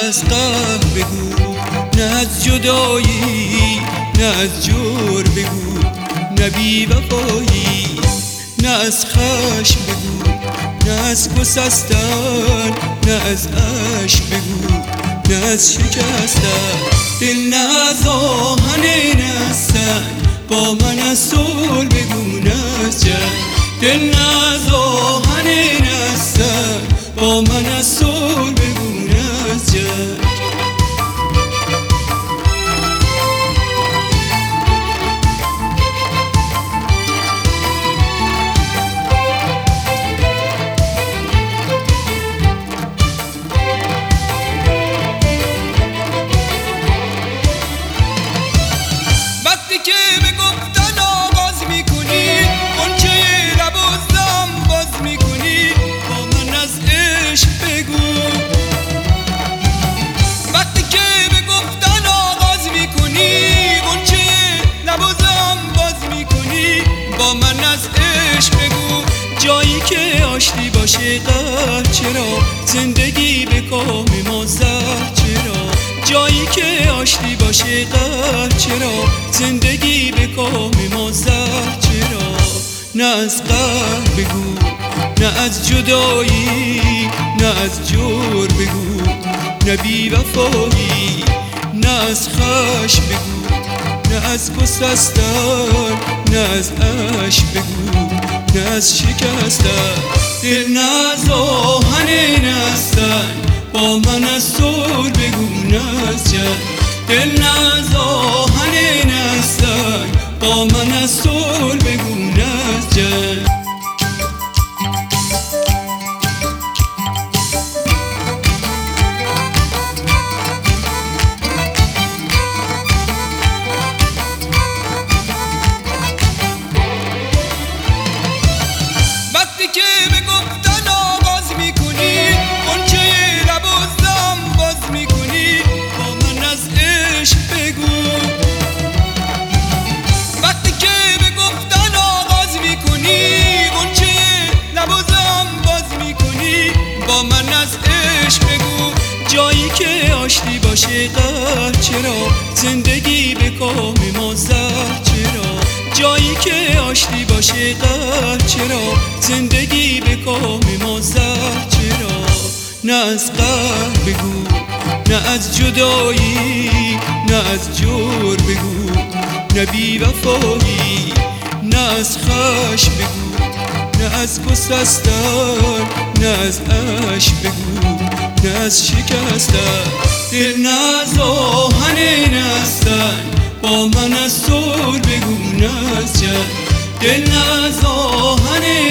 از قهر بگو، نه از جدایی، نه از جور بگو، نه بی وفایی. نه از خشم بگو، نه از گسستن، نه از عشق بگو، نه از شکستن. دل نه از آهن، نه از سنگ، با من از صلح بگو، نه از جنگ. دل نه از آهن، نه از سنگ، با من از صلح بگو، نه از جنگ. با من از عشق بگو، جایی که آشتی باشه قهر چرا، زندگی به کام ما زهر چرا. جایی که آشتی باشه قهر چرا، زندگی به کام ما زهر چرا. نه از قهر بگو، نه از جدایی، نه از جور بگو، نه بی وفایی. نه از خشم بگو، نه از گسستن، نه از عشق بگو، نه از شکستن. دل نه از آهن، نه از سنگ، با من از صلح بگو، نه از جنگ. دل نه از آهن، نه از سنگ، با من از صلح بگو، نه از جنگ. با من از عشق بگو، جایی که آشتی باشه قهر چرا، زندگی به کام ما زهر چرا. جایی که آشتی باشه قهر چرا، زندگی به کام ما زهر چرا. نه از قهر بگو، نه از جدایی، نه از جور بگو، نه بی وفایی. نه از خشم بگو، نه از گسستن، نه از عشق بگو، نه از شکستن. دل نه از آهن، نه از سنگ، با من از صلح بگو، نه از جنگ. دل نه از آهن،